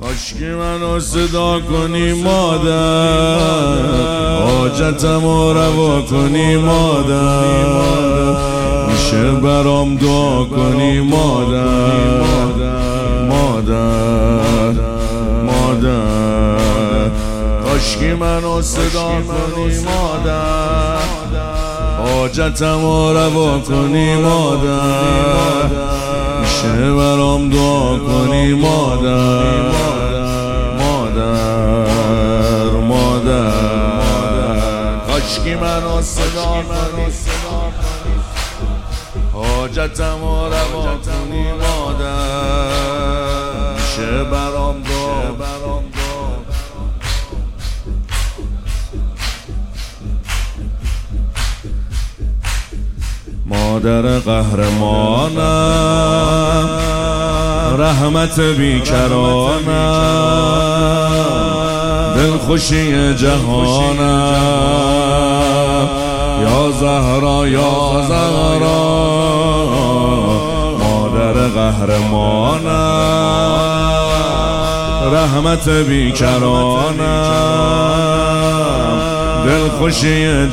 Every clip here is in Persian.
کاشکی منو صدا کنی مادر، حاجتمو روا کنی مادر، میشه برام دعا کنی مادر، مادر مادر. کاشکی منو صدا کنی مادر، حاجتمو روا کنی مادر، میشه برام دعا کنی مادر، مادر مادر. کاشکی منو صدا کنی، حاجتمو روا کنی مادر، میشه برام دعا. مادر قهرمانم، رحمت بیکرانم، دلخوشی جهانم، یا زهرا یا زهرا. مادر قهرمانم، رحمت بیکرانم، دلخوشی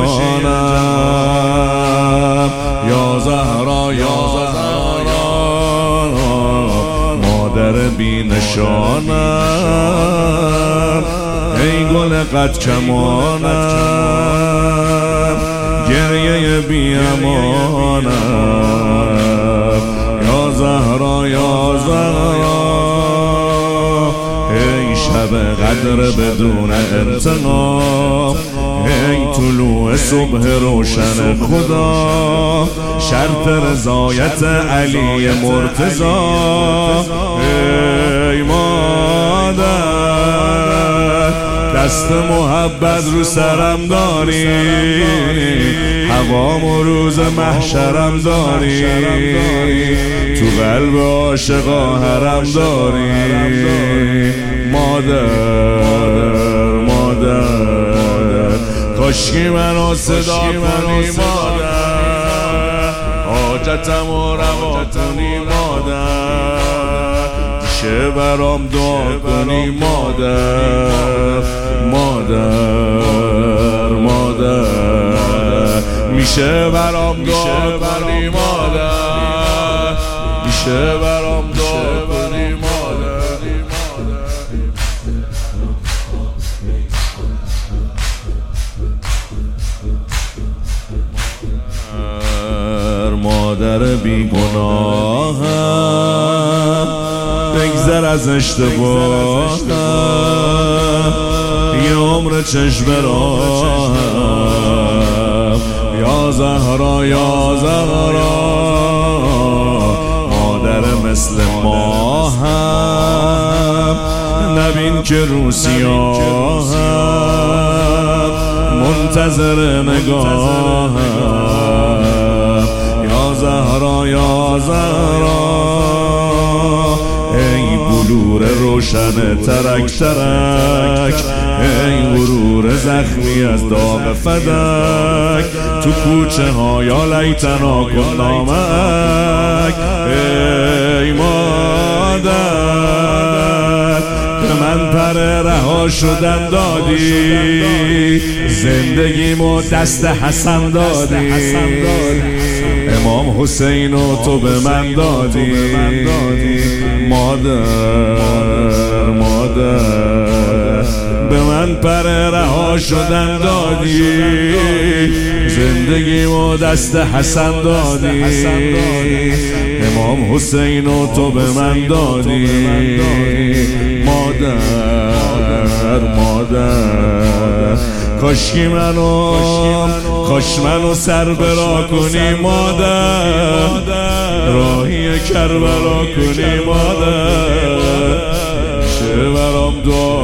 جهانم، یا زهرا یا زهرا. مادر بی نشانم، ای گل قد کمانم، گریه بی امانم، یا زهرا یا زهرا. ای شب قدر بدون انتقام، ای طلوع صبح روشن خدا، شرط رضایت علی مرتضی. ای مادر، دست محبت رو سرم داری، هوام روز محشرم داری، تو قلب عاشقا حرم داری. مادر مادر، کاشکی منو صدا کنی مادر، حاجتمو روا کنی مادر، میشه برام دعا کنی مادر، مادر مادر. میشه برام دعا کنی مادر، میشه برام دعا کنی مادر. مادر بیگناهم، بگذر از اشتباهم، یه عمر چشم راهم، یا زهرا یا زهرا. مادر مثل ماهم، نبین که رو سیاهم، منتظر نگاهم، یا زهرا یا زهرا. ای بلور روشن ترک ترک، ای غرور زخمی از داغ فدک، تو کوچه ها یا لیتنا کن نامک. ای مادر، به من پر رها شدن دادی، زندگیمو دست حسن دادی، امام حسین و تو به من دادی. مادر مادر، به من پر رها شدن دادی، زندگیمو دست حسن دادی، امام حسین و تو به من دادی. مادر مادر، کاشکی منو سر برا کنی مادر، راهی کربلا کنی مادر، میشه برام دعا